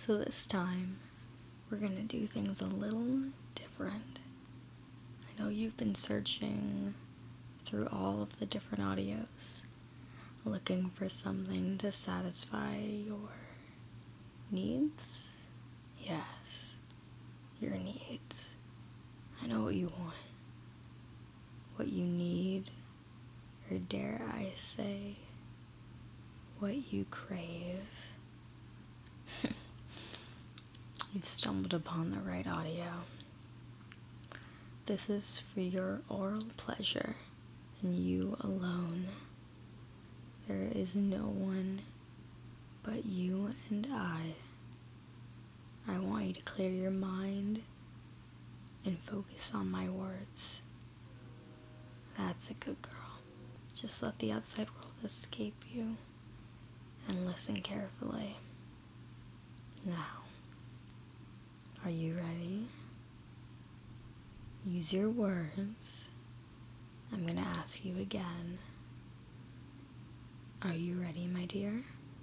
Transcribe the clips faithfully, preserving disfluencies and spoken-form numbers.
So this time, we're gonna do things a little different. I know you've been searching through all of the different audios, looking for something to satisfy your needs. Yes, your needs. I know what you want, what you need, or dare I say, what you crave. You've stumbled upon the right audio. This is for your oral pleasure and you alone. There is no one but you and I. I want you to clear your mind and focus on my words. That's a good girl. Just let the outside world escape you and listen carefully. Now, are you ready? Use your words. I'm going to ask you again. Are you ready, my dear?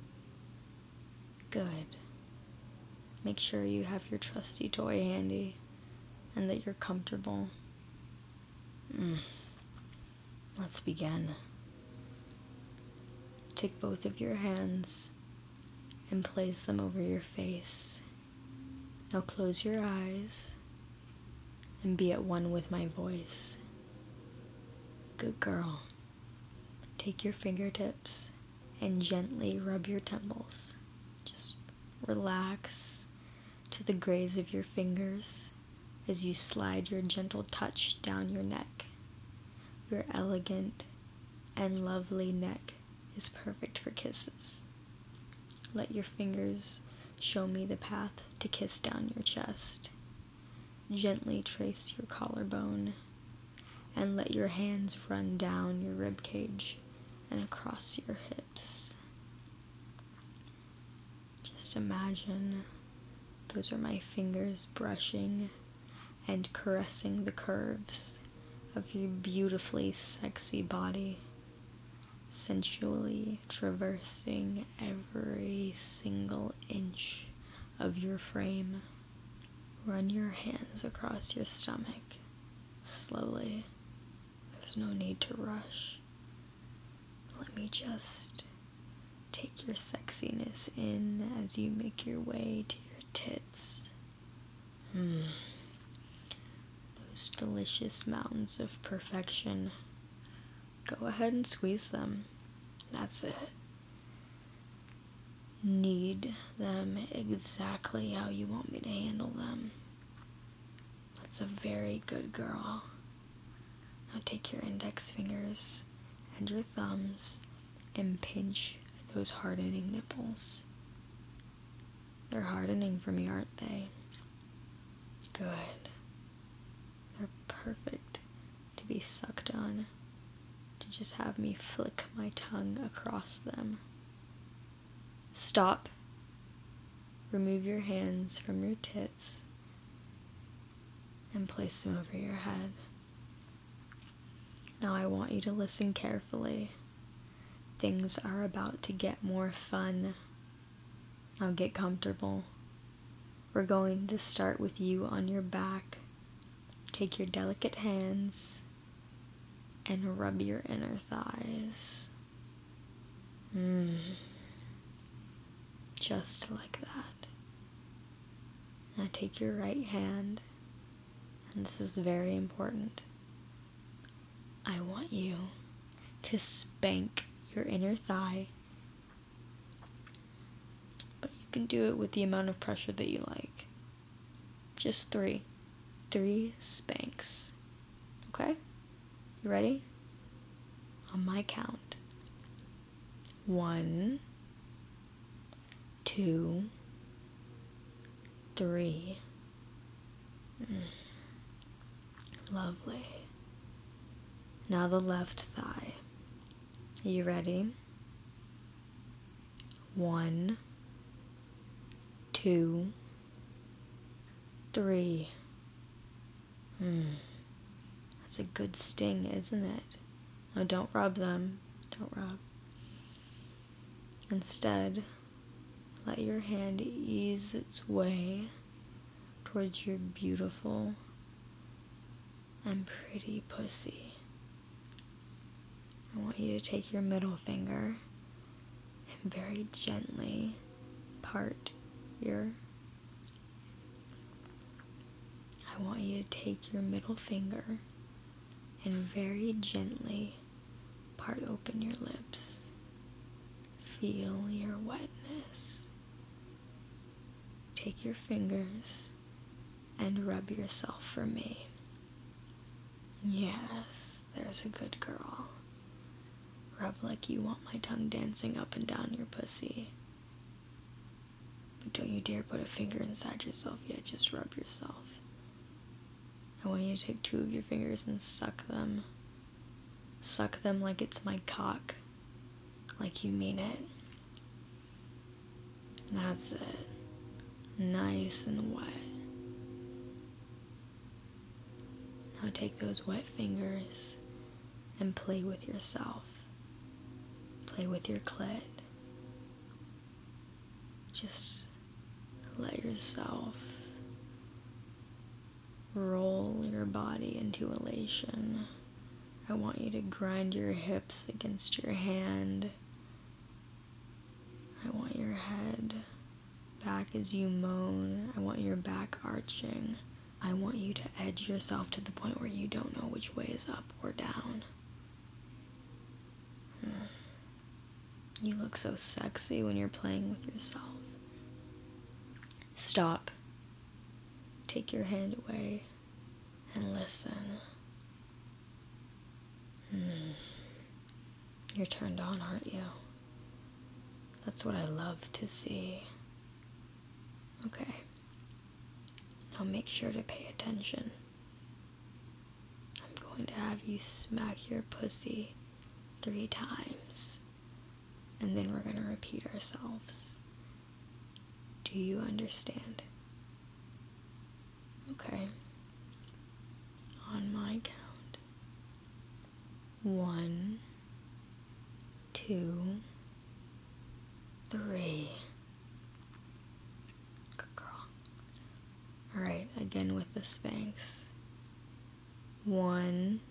Good. Make sure you have your trusty toy handy and that you're comfortable. Mm. Let's begin. Take both of your hands and place them over your face. Now close your eyes and be at one with my voice. Good girl. Take your fingertips and gently rub your temples. Just relax to the graze of your fingers as you slide your gentle touch down your neck. Your elegant and lovely neck is perfect for kisses. Let your fingers show me the path to kiss down your chest. Gently trace your collarbone and let your hands run down your rib cage and across your hips. Just imagine those are my fingers brushing and caressing the curves of your beautifully sexy body, sensually traversing every single inch of your frame. Run your hands across your stomach, slowly. There's no need to rush. Let me just take your sexiness in as you make your way to your tits. Mm. Those delicious mountains of perfection. Go ahead and squeeze them. That's it. Knead them exactly how you want me to handle them. That's a very good girl. Now take your index fingers and your thumbs and pinch those hardening nipples. They're hardening for me, aren't they? Good. They're perfect to be sucked on. To just have me flick my tongue across them. Stop. Remove your hands from your tits and place them over your head. Now I want you to listen carefully. Things are about to get more fun. Now get comfortable. We're going to start with you on your back. Take your delicate hands and rub your inner thighs. Mmm. Just like that. Now take your right hand, and this is very important. I want you to spank your inner thigh, but you can do it with the amount of pressure that you like. Just three. Three spanks. Okay? You ready? On my count. One, two, three. Mm. Lovely. Now the left thigh. Are you ready? One, two, three. Mm. That's a good sting, isn't it? No, don't rub them. Don't rub. Instead, let your hand ease its way towards your beautiful and pretty pussy. I want you to take your middle finger and very gently part your I want you to take your middle finger and very gently part open your lips. Feel your wetness. Take your fingers and rub yourself for me. Yes, there's a good girl. Rub like you want my tongue dancing up and down your pussy. But don't you dare put a finger inside yourself yet, just rub yourself. I want you to take two of your fingers and suck them. Suck them like it's my cock. Like you mean it. That's it. Nice and wet. Now take those wet fingers and play with yourself. Play with your clit. Just let yourself roll your body into elation. I want you to grind your hips against your hand. I want your head back as you moan. I want your back arching. I want you to edge yourself to the point where you don't know which way is up or down. Hmm. You look so sexy when you're playing with yourself. Stop. Take your hand away and listen. Hmm. You're turned on, aren't you? That's what I love to see. Okay. Now make sure to pay attention. I'm going to have you smack your pussy three times. And then we're going to repeat ourselves. Do you understand? Okay. On my count. One, two, three. Good girl. Alright, again with the Spanx. One,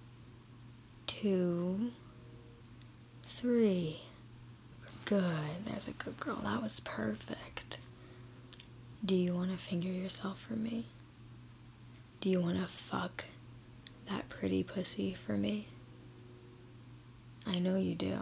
two, three. Good, there's a good girl. That was perfect. Do you want to finger yourself for me? Do you want to fuck that pretty pussy for me? I know you do.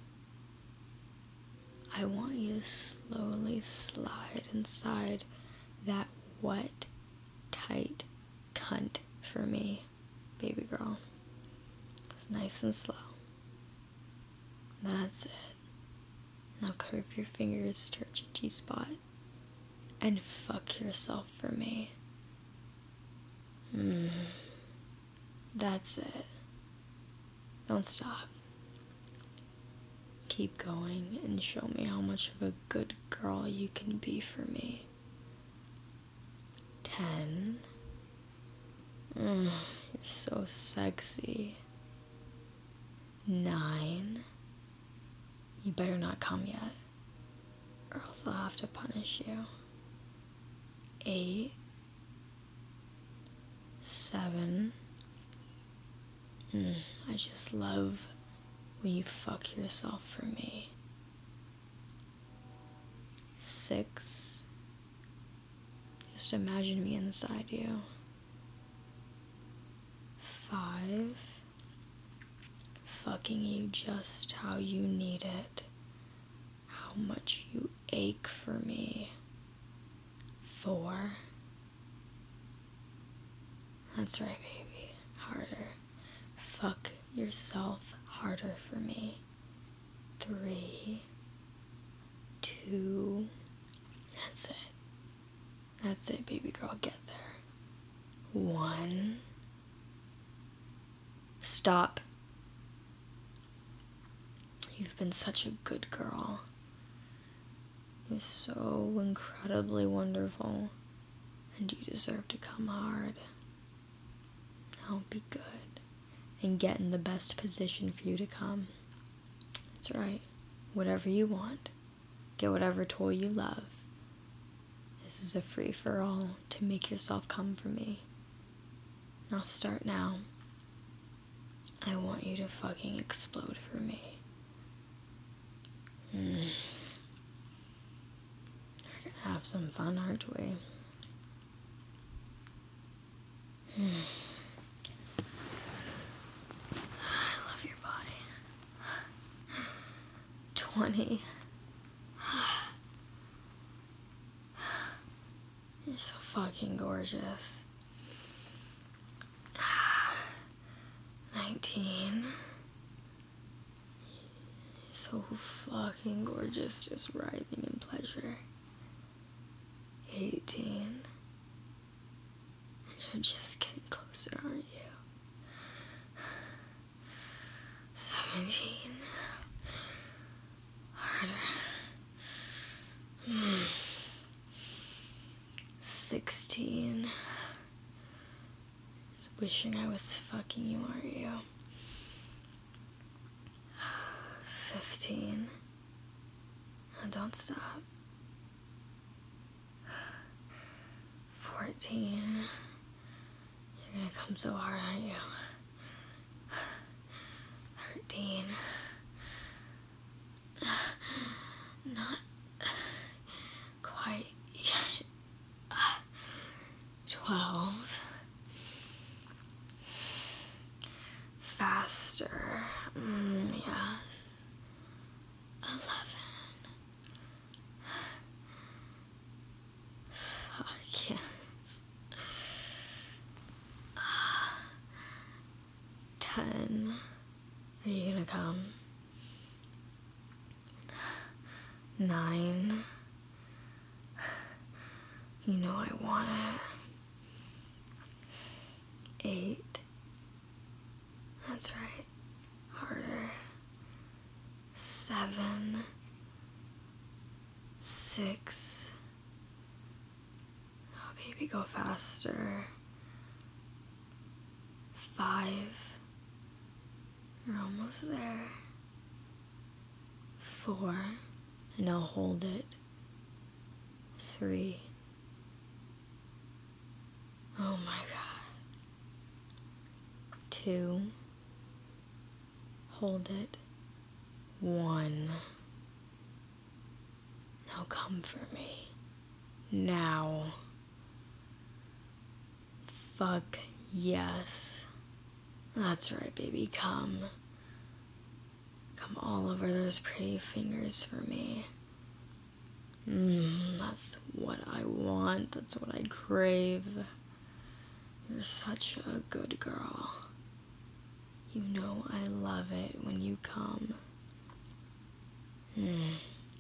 I want you to slowly slide inside that wet, tight cunt for me, baby girl. It's nice and slow. That's it. Now curve your fingers towards your G-spot and fuck yourself for me. Mm. That's it. Don't stop. Keep going and show me how much of a good girl you can be for me. Ten. Mm, you're so sexy. Nine. You better not come yet, or else I'll have to punish you. Eight. Seven. Mm, I just love when you fuck yourself for me. Six. Just imagine me inside you. Five. Fucking you just how you need it. How much you ache for me. Four. That's right, baby. Harder. Fuck yourself harder for me. Three. Two. That's it. That's it, baby girl. Get there. One. Stop. You've been such a good girl. You're so incredibly wonderful. And you deserve to come hard. Now be good. And get in the best position for you to come. That's right. Whatever you want. Get whatever toy you love. This is a free-for-all to make yourself come for me. Now start now. I want you to fucking explode for me. Mm. We're gonna have some fun, aren't we? Mm. I love your body. twenty. You're so fucking gorgeous. nineteen. You're so fucking gorgeous, just writhing in pleasure. eighteen. And you're just getting closer, aren't you? seventeen. Harder. sixteen. Just wishing I was fucking you, aren't you? fifteen. Now don't stop. fourteen. You're gonna come so hard, aren't you? thirteen. Not quite yet. twelve. Faster. Mm, yes. eleven. Fuck yes. ten. Are you gonna come? Nine. You know I want it. Eight. That's right. Harder. Seven. Six. Oh, baby, go faster. Five. You're almost there. Four. And I'll hold it. Three. Oh my God. Two. Hold it. One. Now come for me. Now. Fuck yes. That's right, baby. Come. Come all over those pretty fingers for me. Mmm, that's what I want. That's what I crave. You're such a good girl. You know I love it when you come. Mm.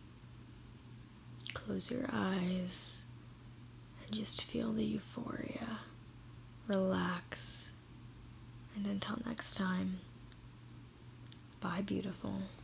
Close your eyes and just feel the euphoria. Relax. And until next time, bye, beautiful.